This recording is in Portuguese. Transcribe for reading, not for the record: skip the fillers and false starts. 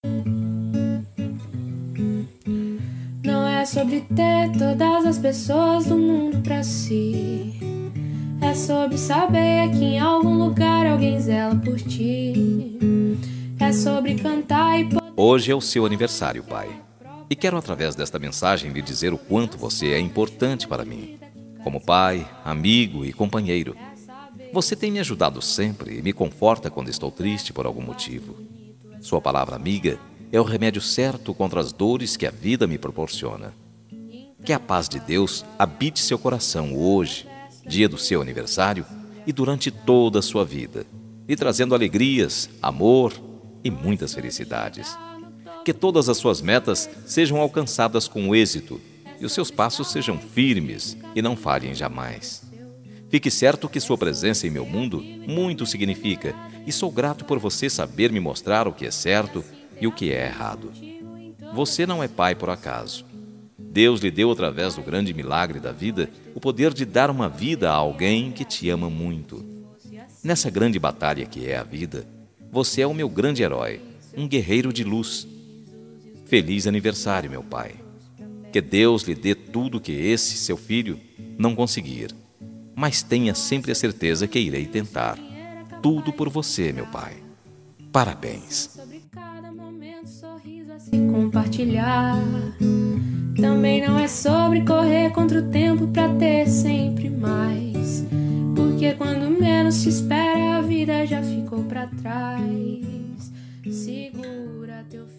Não é sobre ter todas as pessoas do mundo pra si. É sobre saber que em algum lugar alguém zela por ti. É sobre cantar e poder... Hoje é o seu aniversário, pai. E quero, através desta mensagem, lhe dizer o quanto você é importante para mim. Como pai, amigo e companheiro. Você tem me ajudado sempre e me conforta quando estou triste por algum motivo. Sua palavra amiga é o remédio certo contra as dores que a vida me proporciona. Que a paz de Deus habite seu coração hoje, dia do seu aniversário, e durante toda a sua vida, lhe trazendo alegrias, amor e muitas felicidades. Que todas as suas metas sejam alcançadas com êxito e os seus passos sejam firmes e não falhem jamais. Fique certo que sua presença em meu mundo muito significa e sou grato por você saber me mostrar o que é certo e o que é errado. Você não é pai por acaso. Deus lhe deu, através do grande milagre da vida, o poder de dar uma vida a alguém que te ama muito. Nessa grande batalha que é a vida, você é o meu grande herói, um guerreiro de luz. Feliz aniversário, meu pai. Que Deus lhe dê tudo que esse, seu filho, não conseguir. Mas tenha sempre a certeza que irei tentar. Tudo por você, meu pai. Parabéns. Sobre cada momento, sorriso a se compartilhar. Também não é sobre correr contra o tempo pra ter sempre mais. Porque quando menos se espera, a vida já ficou pra trás. Segura teu